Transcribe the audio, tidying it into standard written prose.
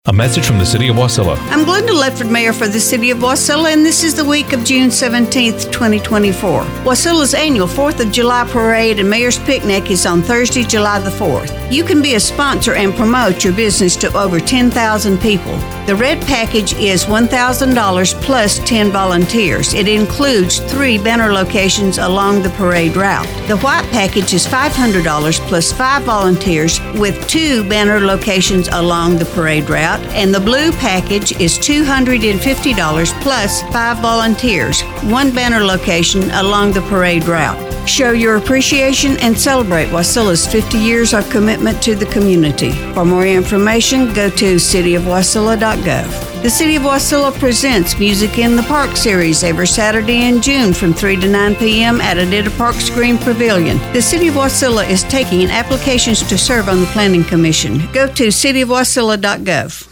A message from the City of Wasilla. I'm Glenda Ledford, Mayor for the City of Wasilla, and this is the week of June 17th, 2024. Wasilla's annual 4th of July Parade and Mayor's Picnic is on Thursday, July the 4th. You can be a sponsor and promote your business to over 10,000 people. The red package is $1,000 plus 10 volunteers. It includes 3 banner locations along the parade route. The white package is $500 plus 5 volunteers with 2 banner locations along the parade route. And the blue package is $250 plus 5 volunteers, 1 banner location along the parade route. Show your appreciation and celebrate Wasilla's 50 years of commitment to the community. For more information, go to cityofwasilla.gov. The City of Wasilla presents Music in the Park series every Saturday in June from 3 to 9 p.m. at Adida Park Screen Pavilion. The City of Wasilla is taking in applications to serve on the Planning Commission. Go to cityofwasilla.gov.